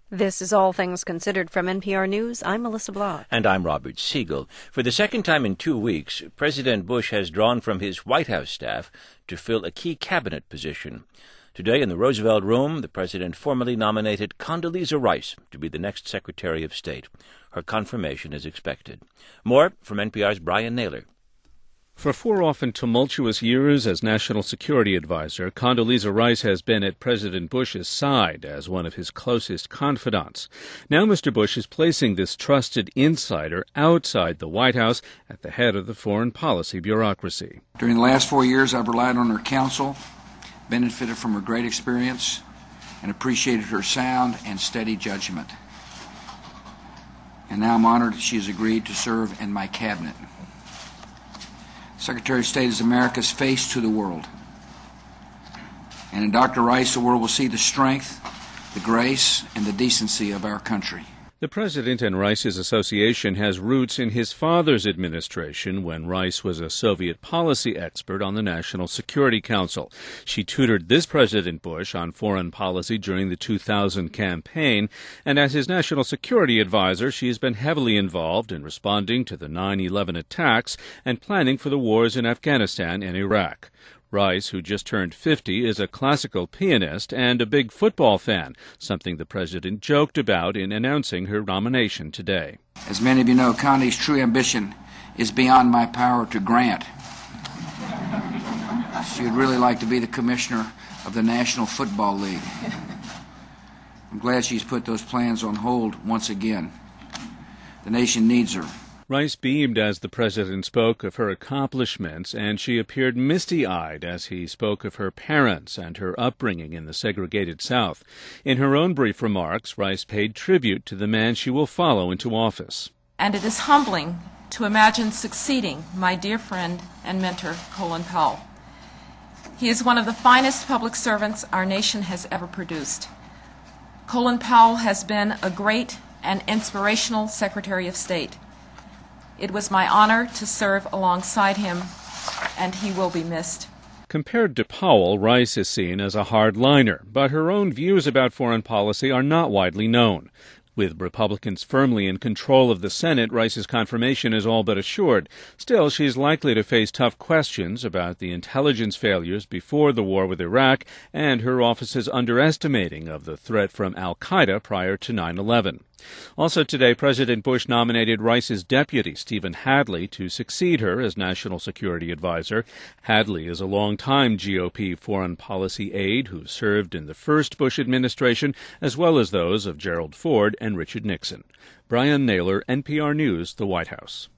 This is All Things Considered from NPR News. I'm Melissa Block. And I'm Robert Siegel. For the second time in 2 weeks, President Bush has drawn from his White House staff to fill a key cabinet position. Today in the Roosevelt Room, the president formally nominated Condoleezza Rice to be the next Secretary of State. Her confirmation is expected. More from NPR's Brian Naylor. For 4 often tumultuous years as National Security Advisor, Condoleezza Rice has been at President Bush's side as one of his closest confidants. Now Mr. Bush is placing this trusted insider outside the White House at the head of the foreign policy bureaucracy. During the last 4 years, I've relied on her counsel, benefited from her great experience, and appreciated her sound and steady judgment. And now I'm honored that she has agreed to serve in my cabinet. Secretary of State is America's face to the world. And in Dr. Rice, the world will see the strength, the grace, and the decency of our country. The President and Rice's association has roots in his father's administration when Rice was a Soviet policy expert on the National Security Council. She tutored this President Bush on foreign policy during the 2000 campaign, and as his national security advisor, she has been heavily involved in responding to the 9/11 attacks and planning for the wars in Afghanistan and Iraq. Rice, who just turned 50, is a classical pianist and a big football fan, something the president joked about in announcing her nomination today. As many of you know, Connie's true ambition is beyond my power to grant. She would really like to be the commissioner of the National Football League. I'm glad she's put those plans on hold once again. The nation needs her. Rice beamed as the president spoke of her accomplishments, and she appeared misty-eyed as he spoke of her parents and her upbringing in the segregated South. In her own brief remarks, Rice paid tribute to the man she will follow into office. And it is humbling to imagine succeeding my dear friend and mentor, Colin Powell. He is one of the finest public servants our nation has ever produced. Colin Powell has been a great and inspirational Secretary of State. It was my honor to serve alongside him, and he will be missed. Compared to Powell, Rice is seen as a hardliner, but her own views about foreign policy are not widely known. With Republicans firmly in control of the Senate, Rice's confirmation is all but assured. Still, she's likely to face tough questions about the intelligence failures before the war with Iraq and her office's underestimating of the threat from al-Qaeda prior to 9/11. Also today, President Bush nominated Rice's deputy, Stephen Hadley, to succeed her as National Security Advisor. Hadley is a longtime GOP foreign policy aide who served in the first Bush administration, as well as those of Gerald Ford and Richard Nixon. Brian Naylor, NPR News, the White House.